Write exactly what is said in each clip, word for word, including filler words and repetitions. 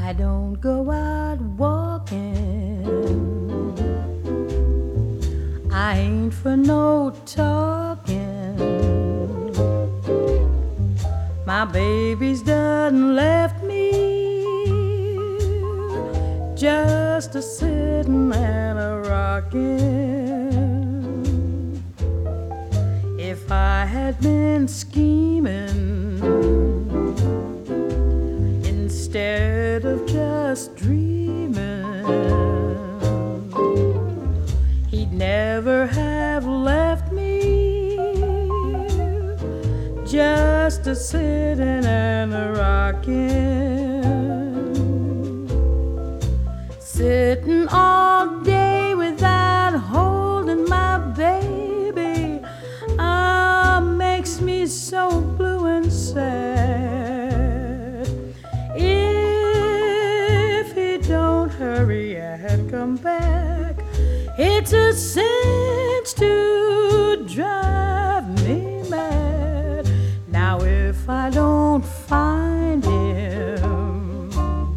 I don't go out walking, I ain't for no talking. My baby's done left me, just a sitting and a rocking. If I had been scheming instead of just dreaming, he'd never have left me, just a sitting and a rocking. Sitting all day without holding my baby, ah, makes me so blue and sad. If he don't hurry and come back, it's a cinch to drive me mad. Now if I don't find him,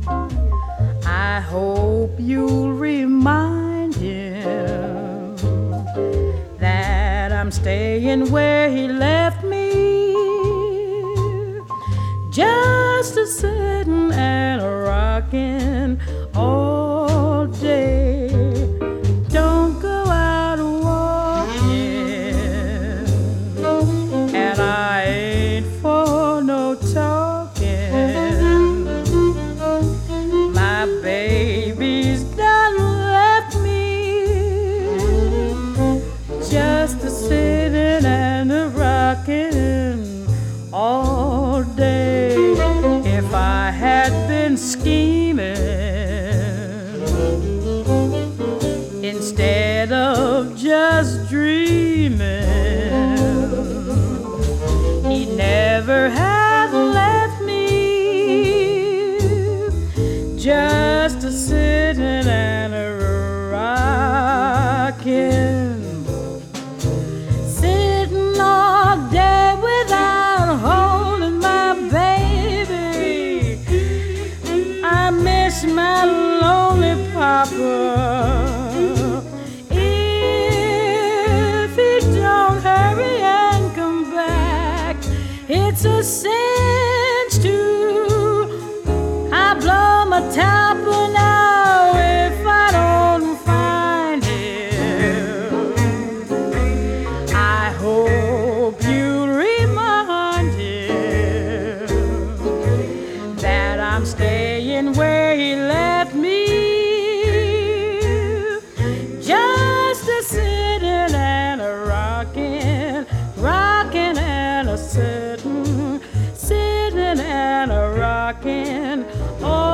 I hope you'll remind him that I'm staying where he left me, just a sitting and a rocking all day. Don't go out walking, and I ain't for no talking. My baby's done left me, just a sitting and a rocking all day. If I had been scheming instead of just dreaming, he'd never have left me, just a sitting and a rocking. Sitting all day without holding my baby, I miss my lonely papa. If he don't hurry and come back, it's a cinch to I blow my top now if I don't find him. I hope you'll remind him that I'm staying where he left me, just a sitting and a rocking, rocking and a sitting, sitting and a rocking. Oh,